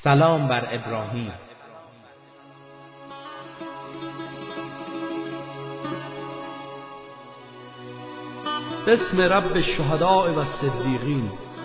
سلام بر ابراهیم. بسم رب الشهداء و الصدیقین.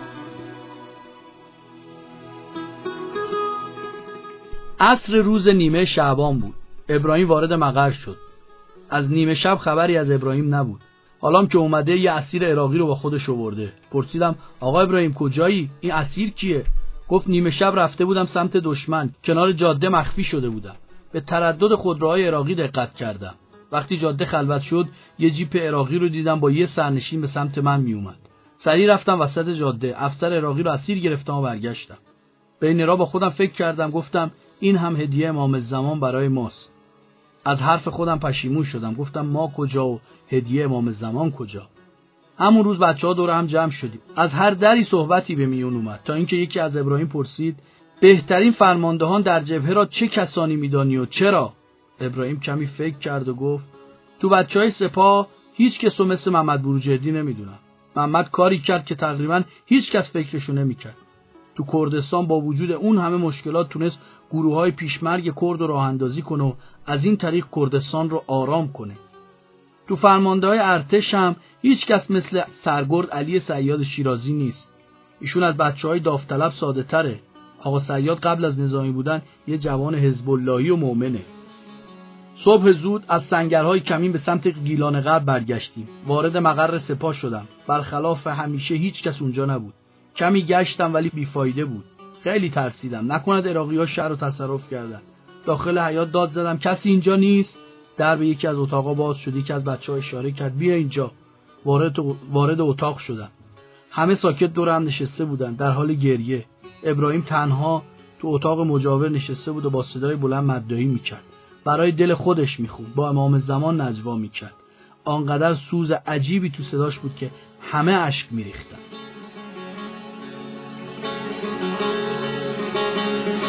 عصر روز نیمه شعبان بود. ابراهیم وارد مقر شد. از نیمه شب خبری از ابراهیم نبود. حالا که اومده یه اسیر عراقی رو با خودش آورده. پرسیدم آقا ابراهیم کجایی؟ این اسیر کیه؟ گفت نیمه شب رفته بودم سمت دشمن، کنار جاده مخفی شده بودم. به تردد خودروهای عراقی دقت کردم. وقتی جاده خلوت شد یه جیپ عراقی رو دیدم با یه سرنشین به سمت من می اومد. سریع رفتم وسط جاده، افسر عراقی رو اسیر گرفتم و برگشتم. بین راه با خودم فکر کردم، گفتم این هم هدیه امام زمان برای ماست. از حرف خودم پشیمون شدم، گفتم ما کجا و هدیه امام زمان کجا؟ همون روز بچه‌ها دور هم جمع شدیم. از هر دری صحبتی به میون اومد تا اینکه یکی از ابراهیم پرسید بهترین فرماندهان در جبهه را چه کسانی میدانی و چرا؟ ابراهیم کمی فکر کرد و گفت تو بچهای سپاه هیچ کس رو مثل محمد بروجردی نمیدونم. محمد کاری کرد که تقریبا هیچ کس فکرشو نمیکرد. تو کردستان با وجود اون همه مشکلات تونست گروه‌های پیشمرگ کرد رو راه اندازی کنه و از این طریق کردستان رو آرام کنه. تو فرمانده‌های ارتش هم هیچ کس مثل سرگرد علی صیاد شیرازی نیست. ایشون از بچه‌های داوطلب ساده‌تره. آقا صیاد قبل از نظامی بودن یه جوان حزب اللهی و مؤمنه. صبح زود از سنگرهای کمین به سمت گیلان غرب برگشتیم. وارد مقر سپاه شدم. برخلاف همیشه هیچ کس اونجا نبود. کمی گشتم ولی بیفایده بود. خیلی ترسیدم نکند عراقی‌ها شهر رو تصرف کردن. داخل حیاط داد زدم کسی اینجا نیست. در به یکی از اتاقا باز شد. یکی از بچه‌ها اشاره کرد بیا اینجا. وارد اتاق شدم. همه ساکت دور هم نشسته بودن در حال گریه. ابراهیم تنها تو اتاق مجاور نشسته بود و با صدای بلند مدعی میکرد. برای دل خودش میخوند، با امام زمان نجوا میکرد. آنقدر سوز عجیبی تو صداش بود که همه اشک میریختن.